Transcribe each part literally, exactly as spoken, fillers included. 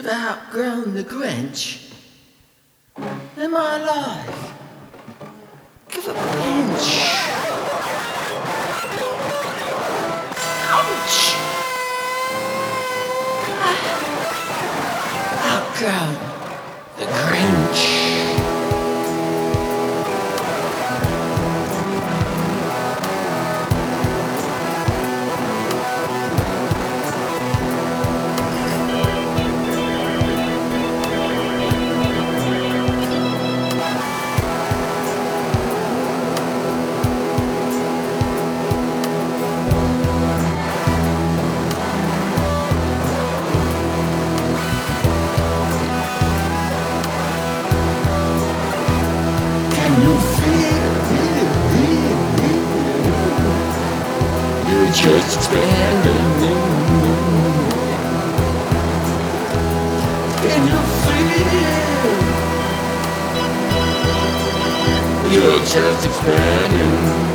have outgrown the Grinch. Am I alive? Give a pinch. Ouch! I've outgrown the Grinch. You feel you're just expanding. Can you feel you're just expanding?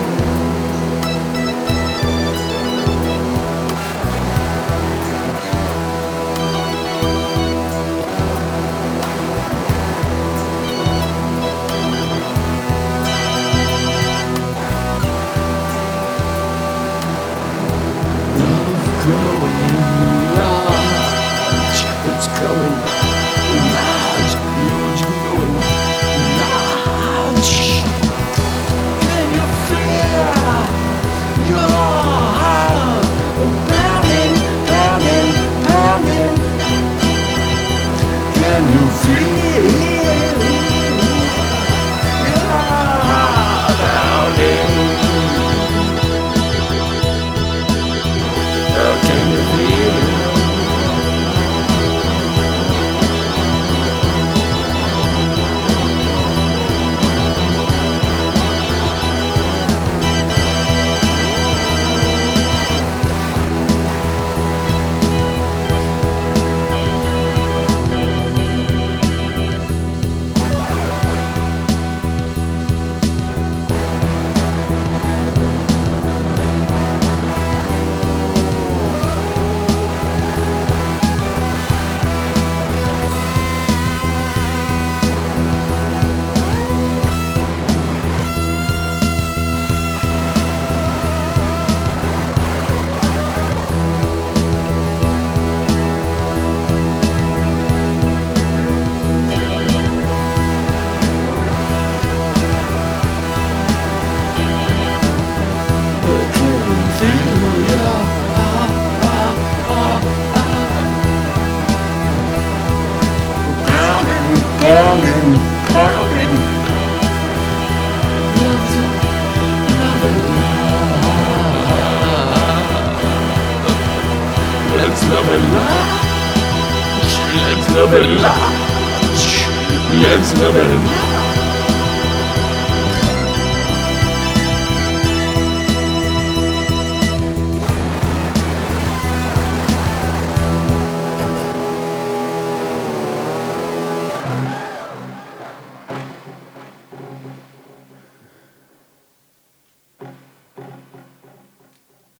It's going large, huge, going large. Can you feel your heart pounding, pounding, pounding? Can you feel your heart pounding? Oh, can you feel it? Pounding, pounding. Let's love it. Let's love it. Let's love it. Let's love it.